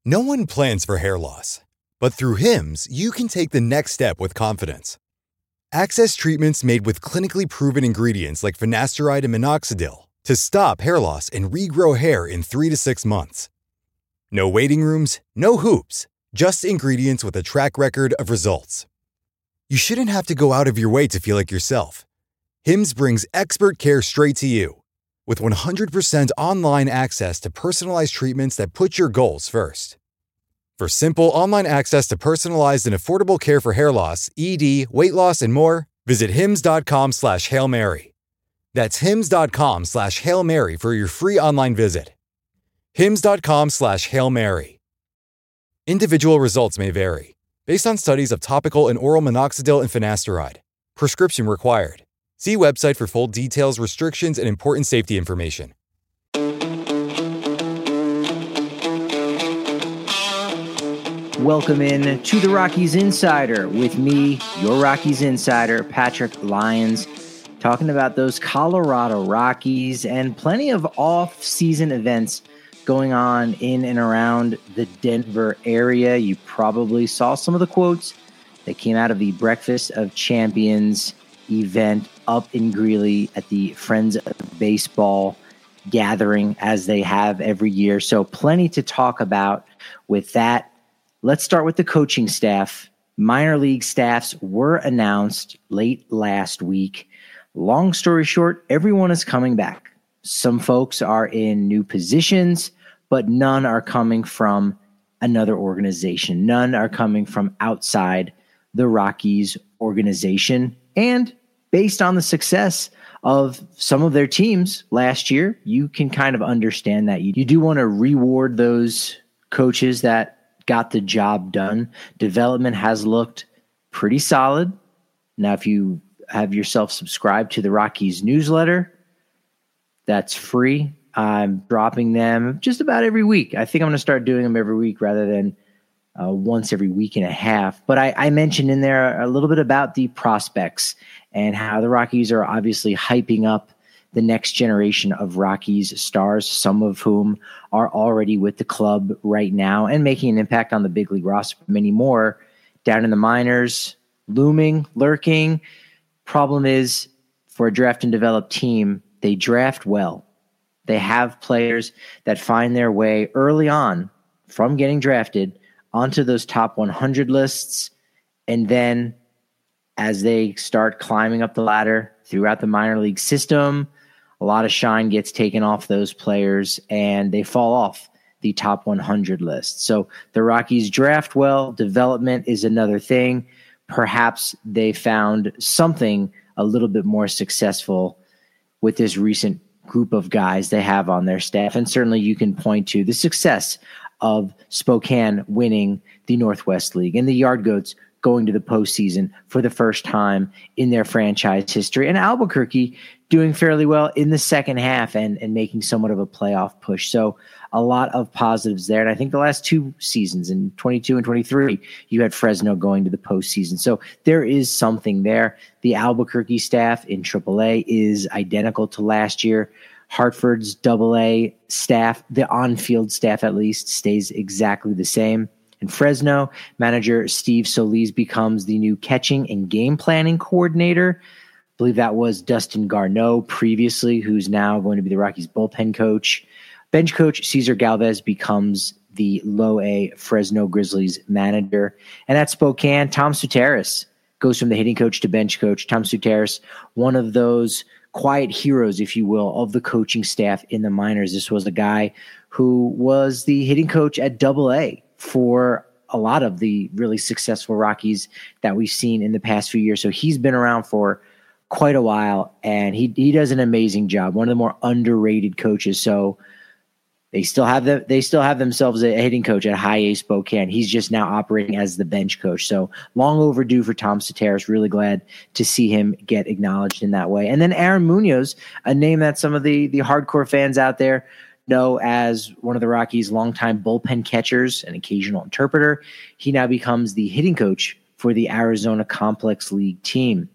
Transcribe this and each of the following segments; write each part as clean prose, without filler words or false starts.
No one plans for hair loss, but through Hims, you can take the next step with confidence. Access treatments made with clinically proven ingredients like finasteride and minoxidil to stop hair loss and regrow hair in 3 to 6 months. No waiting rooms, no hoops, just ingredients with a track record of results. You shouldn't have to go out of your way to feel like yourself. Hims brings expert care straight to you. With 100% online access to personalized treatments that put your goals first. For simple online access to personalized and affordable care for hair loss, ED, weight loss, and more, visit hims.com/Hail Mary. That's hims.com/Hail Mary for your free online visit. hims.com/Hail Mary. Individual results may vary, based on studies of topical and oral minoxidil and finasteride. Prescription required. See website for full details, restrictions, and important safety information. Welcome in to the Rockies Insider with me, your Rockies Insider, Patrick Lyons, talking about those Colorado Rockies and plenty of off-season events going on in and around the Denver area. You probably saw some of the quotes that came out of the Breakfast of Champions event up in Greeley at the Friends of Baseball gathering, as they have every year. So plenty to talk about with that. Let's start with the coaching staff. Minor league staffs were announced late last week. Long story short, everyone is coming back. Some folks are in new positions, but none are coming from another organization. None are coming from outside the Rockies organization. And based on the success of some of their teams last year, you can kind of understand that. You do want to reward those coaches that got the job done. Development has looked pretty solid. Now, if you have yourself subscribed to the Rockies newsletter, that's free. I'm dropping them just about every week. I think I'm going to start doing them every week rather than once every week and a half. But I mentioned in there a little bit about the prospects and how the Rockies are obviously hyping up the next generation of Rockies stars, some of whom are already with the club right now and making an impact on the big league roster. Many more down in the minors, looming, lurking. Problem is, for a draft and develop team, they draft well. They have players that find their way early on from getting drafted onto those top 100 lists, and then as they start climbing up the ladder throughout the minor league system, a lot of shine gets taken off those players, and they fall off the top 100 list. So the Rockies draft well. Development is another thing. Perhaps they found something a little bit more successful with this recent group of guys they have on their staff, and certainly you can point to the success of Spokane winning the Northwest League and the Yard Goats going to the postseason for the first time in their franchise history, and Albuquerque doing fairly well in the second half and making somewhat of a playoff push. So a lot of positives there. And I think the last two seasons, in 22 and 23, you had Fresno going to the postseason. So there is something there. The Albuquerque staff in AAA is identical to last year. Hartford's AA staff, the on-field staff at least, stays exactly the same. In Fresno, manager Steve Solis becomes the new catching and game planning coordinator. I believe that was Dustin Garneau previously, who's now going to be the Rockies bullpen coach. Bench coach Cesar Galvez becomes the low A Fresno Grizzlies manager. And at Spokane, Tom Soteris goes from the hitting coach to bench coach. Tom Soteris, one of those quiet heroes, if you will, of the coaching staff in the minors. This was a guy who was the hitting coach at AA for a lot of the really successful Rockies that we've seen in the past few years. So he's been around for quite a while, and he does an amazing job. One of the more underrated coaches. So they still have themselves a hitting coach at High A Spokane. He's just now operating as the bench coach. So long overdue for Tom Soteris. Really glad to see him get acknowledged in that way. And then Aaron Munoz, a name that some of the hardcore fans out there know as one of the Rockies' longtime bullpen catchers, an occasional interpreter. He now becomes the hitting coach for the Arizona Complex League team.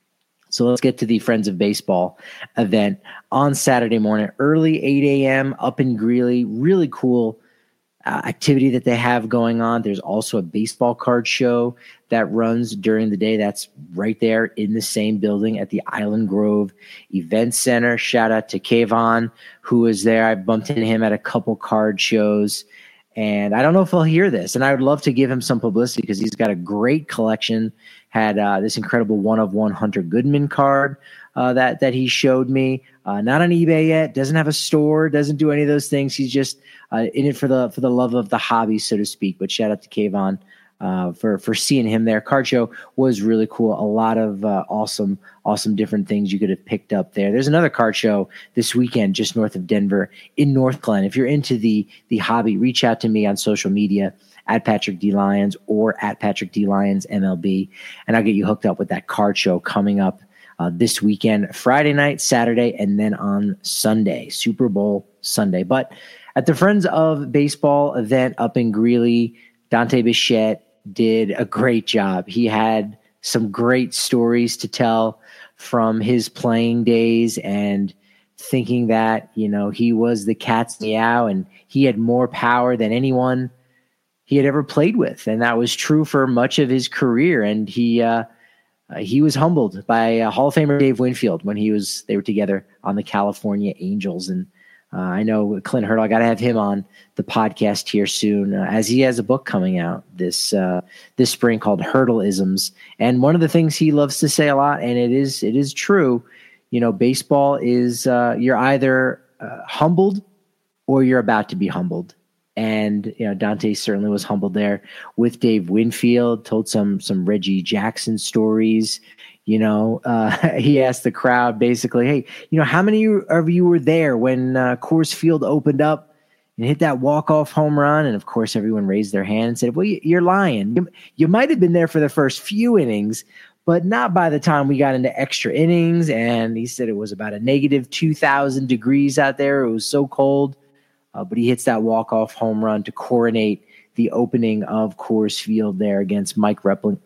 So let's get to the Friends of Baseball event on Saturday morning, early 8 a.m. up in Greeley. Really cool activity that they have going on. There's also a baseball card show that runs during the day. That's right there in the same building at the Island Grove Event Center. Shout out to Kayvon, who was there. I bumped into him at a couple card shows. And I don't know if he'll hear this. And I would love to give him some publicity because he's got a great collection. Had this incredible 1-of-1 Hunter Goodman card that he showed me. Not on eBay yet. Doesn't have a store. Doesn't do any of those things. He's just in it for the love of the hobby, so to speak. But shout out to Kayvon for seeing him there. Card show was really cool. A lot of awesome different things you could have picked up there. There's another card show this weekend just north of Denver in North Glen. If you're into the hobby, reach out to me on social media at Patrick D. Lyons or at Patrick D. Lyons MLB, and I'll get you hooked up with that card show coming up this weekend, Friday night, Saturday, and then on Sunday, Super Bowl Sunday. But at the Friends of Baseball event up in Greeley, Dante Bichette did a great job. He had some great stories to tell from his playing days and thinking that, he was the cat's meow and he had more power than anyone he had ever played with. And that was true for much of his career. And he was humbled by Hall of Famer Dave Winfield when they were together on the California Angels. And I know Clint Hurdle, I got to have him on the podcast here soon, as he has a book coming out this spring called Hurdleisms. And one of the things he loves to say a lot, and it is true, baseball is you're either humbled or you're about to be humbled. And Dante certainly was humbled there with Dave Winfield. Told some Reggie Jackson stories. He asked the crowd basically, "Hey, how many of you were there when Coors Field opened up and hit that walk-off home run?" And of course, everyone raised their hand and said, "Well, you're lying. You might have been there for the first few innings, but not by the time we got into extra innings." And he said it was about a negative 2,000 degrees out there. It was so cold. But he hits that walk-off home run to coronate the opening of Coors Field there against Mike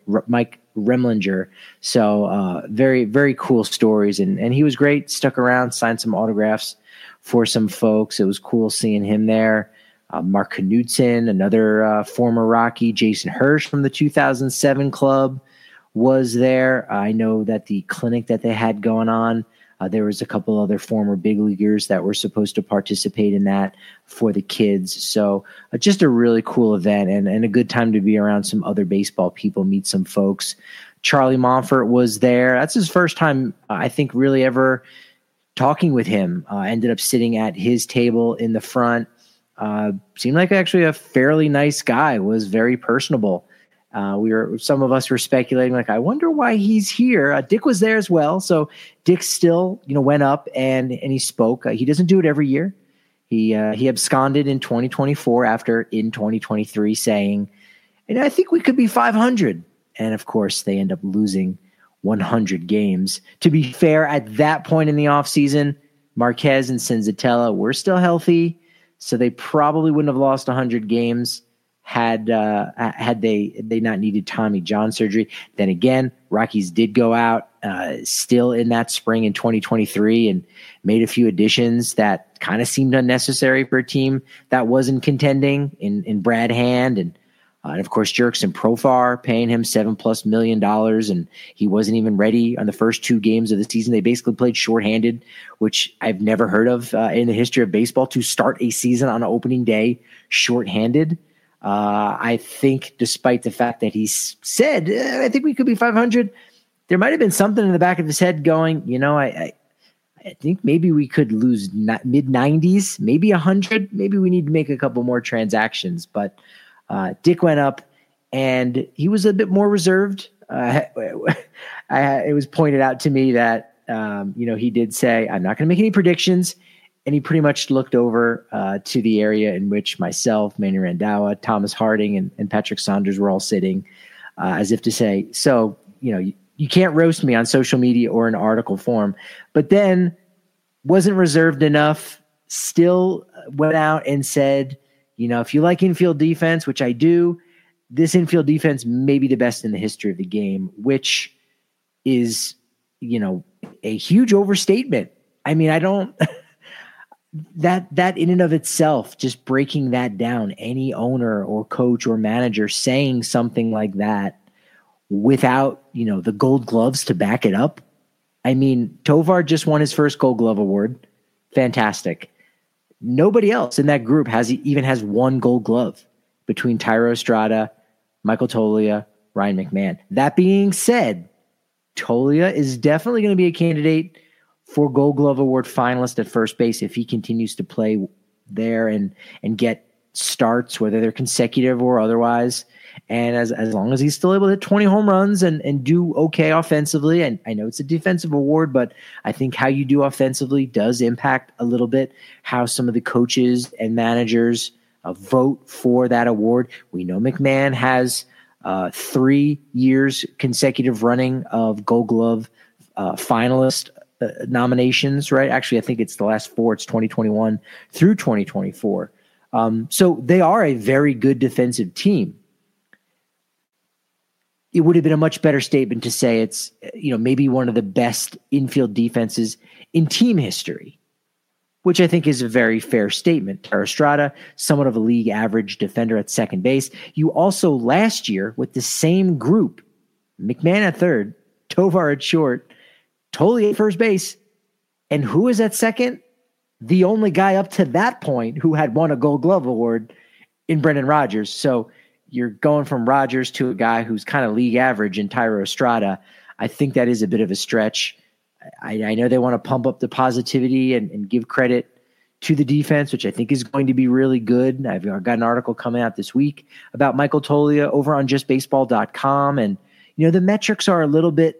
Remlinger. So very, very cool stories. And he was great, stuck around, signed some autographs for some folks. It was cool seeing him there. Mark Knudsen, another former Rocky, Jason Hirsch from the 2007 club was there. I know that the clinic that they had going on, there was a couple other former big leaguers that were supposed to participate in that for the kids. So just a really cool event and a good time to be around some other baseball people, meet some folks. Charlie Monfort was there. That's his first time, I think, really ever talking with him. Ended up sitting at his table in the front. Seemed like actually a fairly nice guy, was very personable. Some of us were speculating, like, I wonder why he's here. Dick was there as well. So Dick still, went up and he spoke. He doesn't do it every year. He absconded in 2024 after in 2023 saying, I think we could be 500. And of course they end up losing 100 games. To be fair, at that point in the offseason, Marquez and Senzatella were still healthy. So they probably wouldn't have lost 100 games had they not needed Tommy John surgery. Then again, Rockies did go out still in that spring in 2023 and made a few additions that kind of seemed unnecessary for a team that wasn't contending in Brad Hand and of course Jurickson Profar, paying him $7+ million, and he wasn't even ready on the first 2 games of the season. They basically played shorthanded, which I've never heard of in the history of baseball, to start a season on opening day shorthanded. I think despite the fact that he said, I think we could be 500, there might have been something in the back of his head going, I think maybe we could lose mid 90s, maybe 100. Maybe we need to make a couple more transactions. But Dick went up and he was a bit more reserved. It was pointed out to me that, he did say, I'm not going to make any predictions. And he pretty much looked over to the area in which myself, Manny Randhawa, Thomas Harding, and Patrick Saunders were all sitting, as if to say, so, you can't roast me on social media or in article form. But then wasn't reserved enough, still went out and said, if you like infield defense, which I do, this infield defense may be the best in the history of the game, which is, a huge overstatement. I mean, that in and of itself, just breaking that down, any owner or coach or manager saying something like that without, the gold gloves to back it up. I mean, Tovar just won his first Gold Glove award. Fantastic. Nobody else in that group even has one Gold Glove between Thairo Estrada, Michael Toglia, Ryan McMahon. That being said, Toglia is definitely going to be a candidate for Gold Glove Award finalist at first base if he continues to play there and get starts, whether they're consecutive or otherwise. And as long as he's still able to hit 20 home runs and do okay offensively, and I know it's a defensive award, but I think how you do offensively does impact a little bit how some of the coaches and managers vote for that award. We know McMahon has 3 years consecutive running of Gold Glove finalist nominations, right? Actually, I think it's the last 4. It's 2021 through 2024. So they are a very good defensive team. It would have been a much better statement to say it's, maybe one of the best infield defenses in team history, which I think is a very fair statement. Thairo Estrada, somewhat of a league average defender at second base. You also last year with the same group, McMahon at third, Tovar at short, Toglia at first base, and who is at second? The only guy up to that point who had won a Gold Glove award in Brendan Rodgers. So you're going from Rodgers to a guy who's kind of league average in Thairo Estrada. I think that is a bit of a stretch. I know they want to pump up the positivity and give credit to the defense, which I think is going to be really good. I've got an article coming out this week about Michael Toglia over on justbaseball.com. And, the metrics are a little bit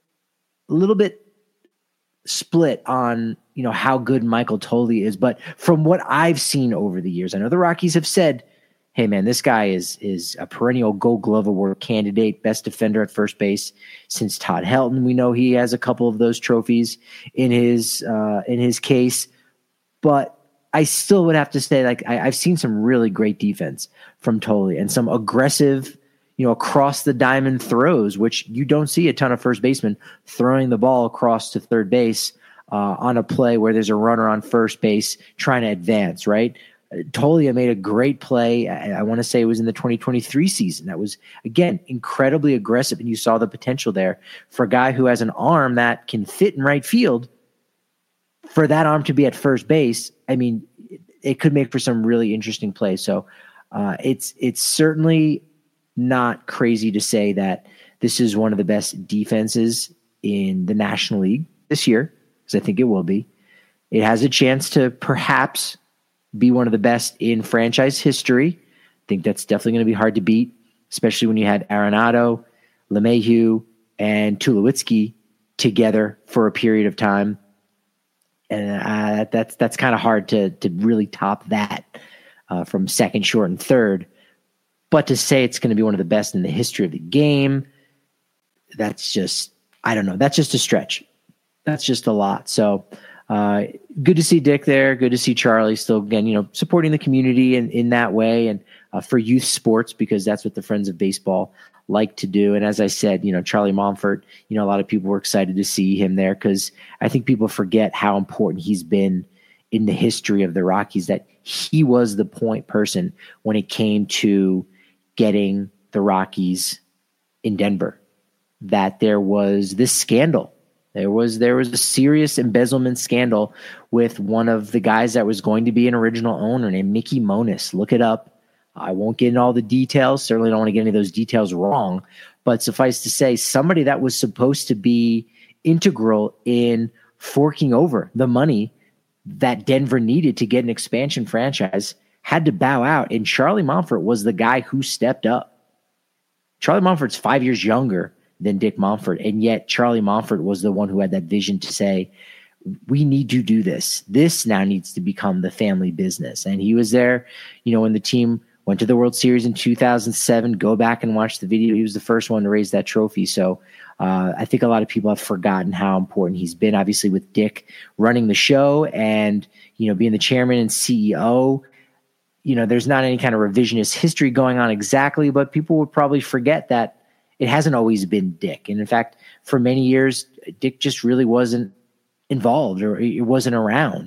split on, how good Michael Toglia is. But from what I've seen over the years, I know the Rockies have said, hey man, this guy is a perennial Gold Glove Award candidate, best defender at first base since Todd Helton. We know he has a couple of those trophies in his case, but I still would have to say, I've seen some really great defense from Toglia and some aggressive, across the diamond throws, which you don't see a ton of first basemen throwing the ball across to third base on a play where there's a runner on first base trying to advance, right? Toglia made a great play. I want to say it was in the 2023 season. That was, again, incredibly aggressive, and you saw the potential there for a guy who has an arm that can fit in right field. For that arm to be at first base, I mean, it could make for some really interesting plays. So it's certainly not crazy to say that this is one of the best defenses in the National League this year, because I think it will be. It has a chance to perhaps be one of the best in franchise history. I think that's definitely going to be hard to beat, especially when you had Arenado, LeMahieu, and Tulowitzki together for a period of time. And that's kind of hard to really top that from second, short, and third. But to say it's going to be one of the best in the history of the game, that's just, I don't know. That's just a stretch. That's just a lot. So good to see Dick there. Good to see Charlie still, again, supporting the community in that way and for youth sports, because that's what the Friends of Baseball like to do. And as I said, Charlie Monfort, a lot of people were excited to see him there because I think people forget how important he's been in the history of the Rockies, that he was the point person when it came to getting the Rockies in Denver, that there was this scandal. There was a serious embezzlement scandal with one of the guys that was going to be an original owner named Mickey Moniz. Look it up. I won't get into all the details. Certainly don't want to get any of those details wrong. But suffice to say, somebody that was supposed to be integral in forking over the money that Denver needed to get an expansion franchise had to bow out. And Charlie Monfort was the guy who stepped up. Charlie Monfort's 5 years younger than Dick Monfort, and yet Charlie Monfort was the one who had that vision to say, we need to do this. This now needs to become the family business. And he was there, when the team went to the World Series in 2007. Go back and watch the video. He was the first one to raise that trophy. So I think a lot of people have forgotten how important he's been, obviously, with Dick running the show and, being the chairman and CEO. There's not any kind of revisionist history going on exactly, but people would probably forget that it hasn't always been Dick. And in fact, for many years, Dick just really wasn't involved, or it wasn't around.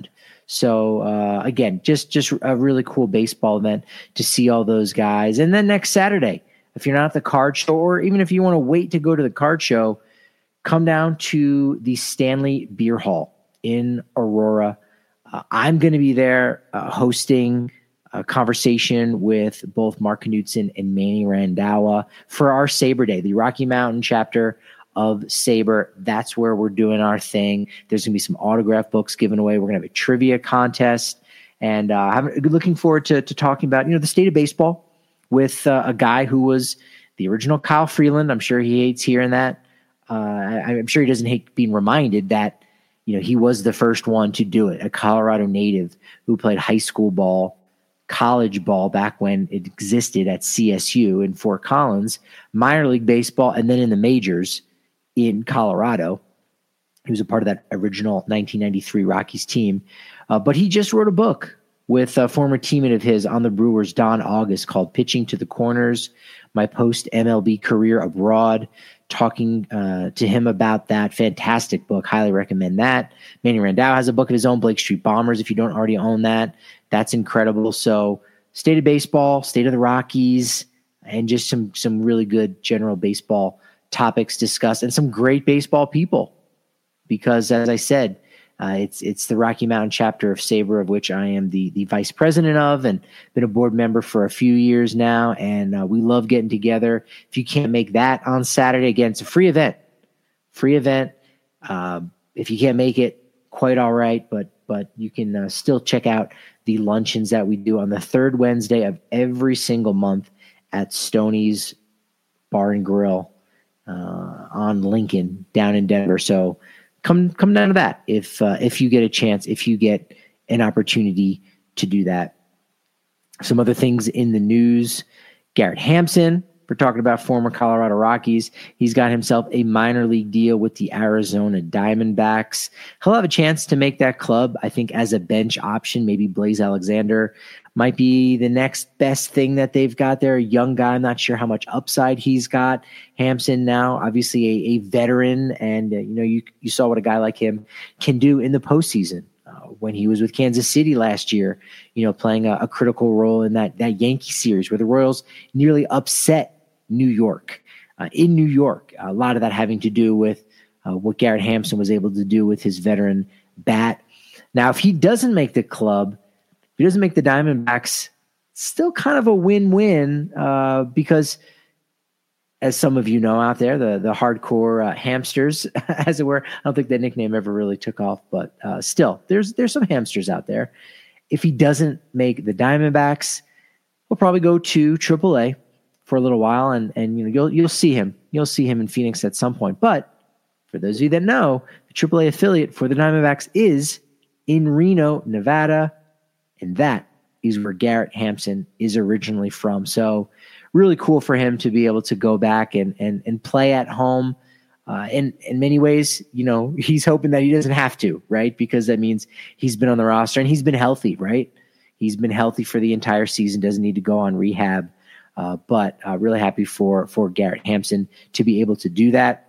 So again, just a really cool baseball event to see all those guys. And then next Saturday, if you're not at the card show, or even if you want to wait to go to the card show, come down to the Stanley Beer Hall in Aurora. I'm going to be there hosting a conversation with both Mark Knudsen and Manny Randhawa for our Sabre Day, the Rocky Mountain chapter of Sabre. That's where we're doing our thing. There's going to be some autograph books given away. We're going to have a trivia contest, and I'm looking forward to talking about the state of baseball with a guy who was the original Kyle Freeland. I'm sure he hates hearing that. I'm sure he doesn't hate being reminded that he was the first one to do it, a Colorado native who played high school ball, college ball back when it existed at CSU in Fort Collins, minor league baseball, and then in the majors in Colorado. He was a part of that original 1993 Rockies team. But he just wrote a book with a former teammate of his on the Brewers, Don August, called Pitching to the Corners, My Post-MLB Career Abroad, talking to him about that fantastic book. Highly recommend that. Manny Randhawa has a book of his own, Blake Street Bombers, if you don't already own that. That's incredible. So state of baseball, state of the Rockies, and just some really good general baseball topics discussed, and some great baseball people. Because as I said, it's the Rocky Mountain chapter of Sabre, of which I am the vice president of, and been a board member for a few years now. And we love getting together. If you can't make that on Saturday, again, it's a free event. If you can't make it, quite all right, but you can still check out the luncheons that we do on the third Wednesday of every single month at Stoney's Bar and Grill on Lincoln down in Denver. So come down to that if you get a chance, if you get an opportunity to do that. Some other things in the news: Garrett Hampson, we're talking about former Colorado Rockies. He's got himself a minor league deal with the Arizona Diamondbacks. He'll have a chance to make that club, I think, as a bench option. Maybe Blaze Alexander might be the next best thing that they've got there. A young guy, I'm not sure how much upside he's got. Hampson now, obviously a veteran, and you saw what a guy like him can do in the postseason. When he was with Kansas City last year, playing a critical role in that Yankee series where the Royals nearly upset New York. In New York, a lot of that having to do with what Garrett Hampson was able to do with his veteran bat. Now, if he doesn't make the club, if he doesn't make the Diamondbacks, still kind of a win-win because, as some of you know out there, the hardcore hamsters, as it were. I don't think that nickname ever really took off, but still, there's some hamsters out there. If he doesn't make the Diamondbacks, we'll probably go to AAA for a little while, and you'll see him. You'll see him in Phoenix at some point. But for those of you that know, the AAA affiliate for the Diamondbacks is in Reno, Nevada, and that is where Garrett Hampson is originally from. So really cool for him to be able to go back and play at home. In many ways, he's hoping that he doesn't have to, right? Because that means he's been on the roster and he's been healthy, right? He's been healthy for the entire season, doesn't need to go on rehab. But really happy for Garrett Hampson to be able to do that.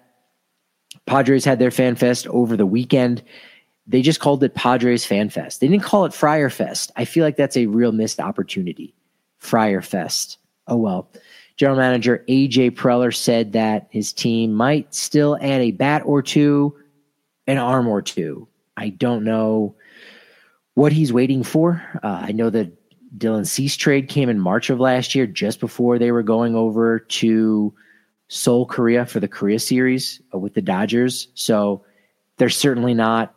Padres had their Fan Fest over the weekend. They just called it Padres Fan Fest. They didn't call it Friar Fest. I feel like that's a real missed opportunity. Friar Fest. Oh, well. General Manager A.J. Preller said that his team might still add a bat or two, an arm or two. I don't know what he's waiting for. I know that Dylan Cease trade came in March of last year, just before they were going over to Seoul, Korea for the Korea series with the Dodgers. So they're certainly not,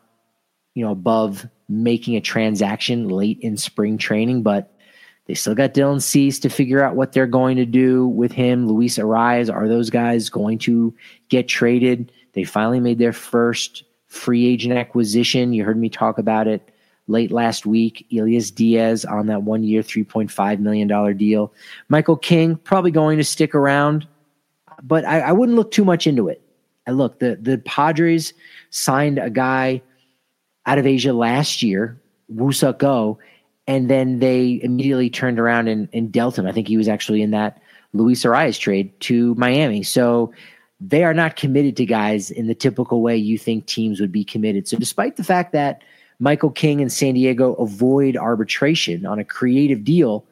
above making a transaction late in spring training, but they still got Dylan Cease to figure out what they're going to do with him. Luis Ariz, are those guys going to get traded? They finally made their first free agent acquisition. You heard me talk about it late last week. Elias Diaz on that 1 year, $3.5 million deal. Michael King probably going to stick around, but I wouldn't look too much into it. The Padres signed a guy out of Asia last year, Woo-Suk Go, and then they immediately turned around and dealt him. I think he was actually in that Luis Ariz trade to Miami. So they are not committed to guys in the typical way you think teams would be committed. So despite the fact that Michael King and San Diego avoid arbitration on a creative deal,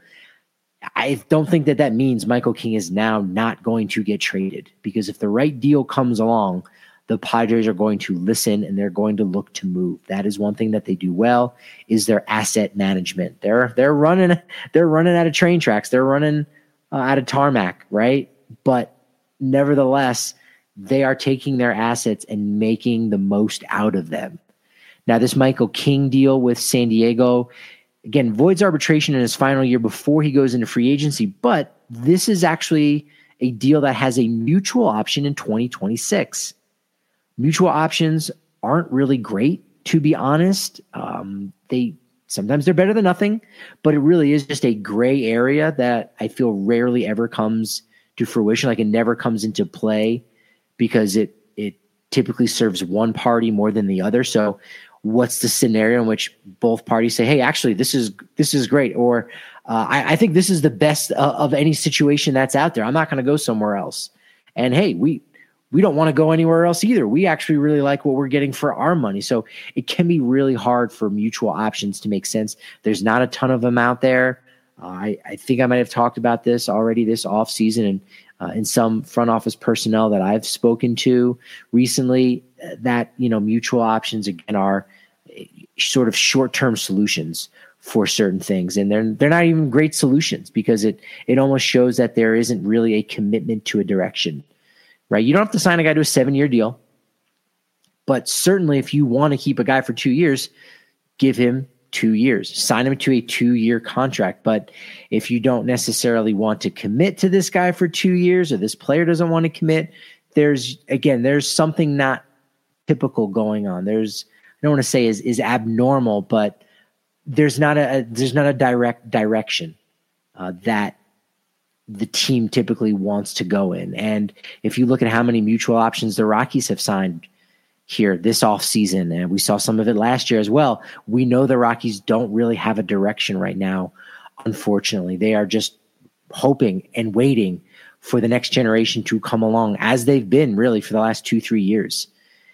I don't think that means Michael King is now not going to get traded, because if the right deal comes along, the Padres are going to listen and they're going to look to move. That is one thing that they do well, is their asset management. They're running out of train tracks. They're running out of tarmac, right? But nevertheless, they are taking their assets and making the most out of them. Now, this Michael King deal with San Diego, again, voids arbitration in his final year before he goes into free agency, but this is actually a deal that has a mutual option in 2026. Mutual options aren't really great, to be honest. Sometimes they're better than nothing, but it really is just a gray area that I feel rarely ever comes to fruition. Like, it never comes into play because it typically serves one party more than the other. So what's the scenario in which both parties say, hey, actually, this is great, or I think this is the best of any situation that's out there. I'm not going to go somewhere else. And hey, we don't want to go anywhere else either. We actually really like what we're getting for our money. So it can be really hard for mutual options to make sense. There's not a ton of them out there. I think I might have talked about this already this offseason, and in some front office personnel that I've spoken to recently, that, mutual options again are sort of short-term solutions for certain things. And they're not even great solutions, because it almost shows that there isn't really a commitment to a direction, right? You don't have to sign a guy to a 7-year deal, but certainly if you want to keep a guy for 2 years, give him 2 years, sign him to a 2-year contract. But if you don't necessarily want to commit to this guy for 2 years, or this player doesn't want to commit, there's something not typical going on. I don't want to say is abnormal, but there's not a direct direction that the team typically wants to go in. And if you look at how many mutual options the Rockies have signed here this offseason, and we saw some of it last year as well, we know the Rockies don't really have a direction right now. Unfortunately, they are just hoping and waiting for the next generation to come along, as they've been really for the last 2-3 years.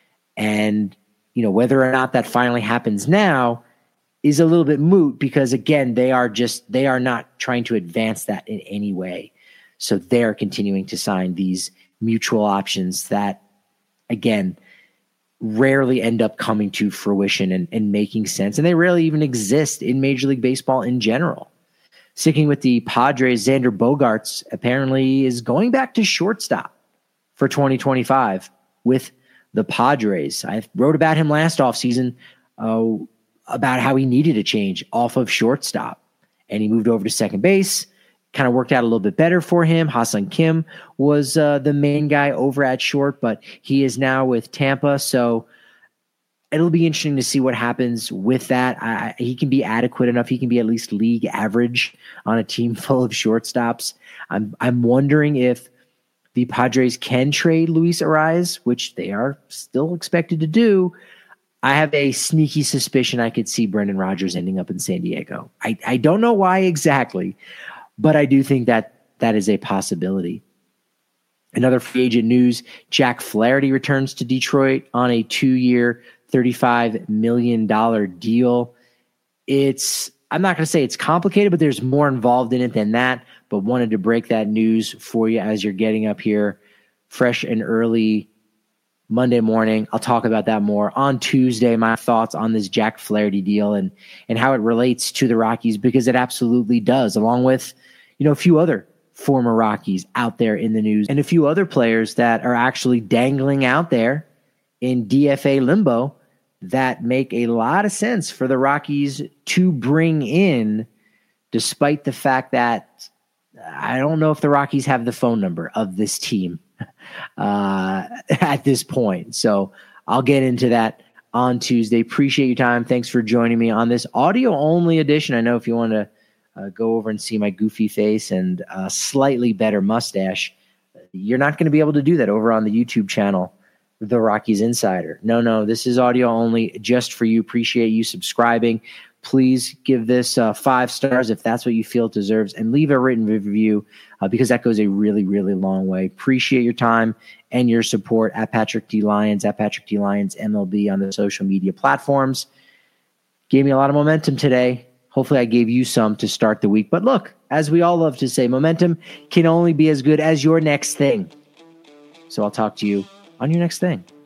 And, whether or not that finally happens now is a little bit moot, because again, they are not trying to advance that in any way. So they're continuing to sign these mutual options that, again, rarely end up coming to fruition and making sense. And they rarely even exist in Major League Baseball in general. Sticking with the Padres, Xander Bogaerts apparently is going back to shortstop for 2025 with the Padres. I wrote about him last offseason, about how he needed a change off of shortstop, and he moved over to second base. Kind of worked out a little bit better for him. Ha-Seong Kim was the main guy over at short, but he is now with Tampa. So it'll be interesting to see what happens with that. He can be adequate enough. He can be at least league average on a team full of shortstops. I'm wondering if the Padres can trade Luis Arraez, which they are still expected to do. I have a sneaky suspicion I could see Brendan Rodgers ending up in San Diego. I don't know why exactly, but I do think that is a possibility. Another free agent news, Jack Flaherty returns to Detroit on a 2-year, $35 million deal. I'm not going to say it's complicated, but there's more involved in it than that. But wanted to break that news for you as you're getting up here fresh and early Monday morning. I'll talk about that more on Tuesday, my thoughts on this Jack Flaherty deal and how it relates to the Rockies, because it absolutely does, along with, a few other former Rockies out there in the news and a few other players that are actually dangling out there in DFA limbo that make a lot of sense for the Rockies to bring in, despite the fact that I don't know if the Rockies have the phone number of this team at this point. So I'll get into that on Tuesday. Appreciate your time. Thanks for joining me on this audio-only edition. I know if you want to go over and see my goofy face and slightly better mustache, you're not going to be able to do that over on the YouTube channel, The Rockies Insider. No, this is audio only just for you. Appreciate you subscribing. Please give this 5 stars if that's what you feel it deserves, and leave a written review because that goes a really, really long way. Appreciate your time and your support at Patrick D. Lyons, at Patrick D. Lyons MLB on the social media platforms. Gave me a lot of momentum today. Hopefully I gave you some to start the week. But look, as we all love to say, momentum can only be as good as your next thing. So I'll talk to you on your next thing.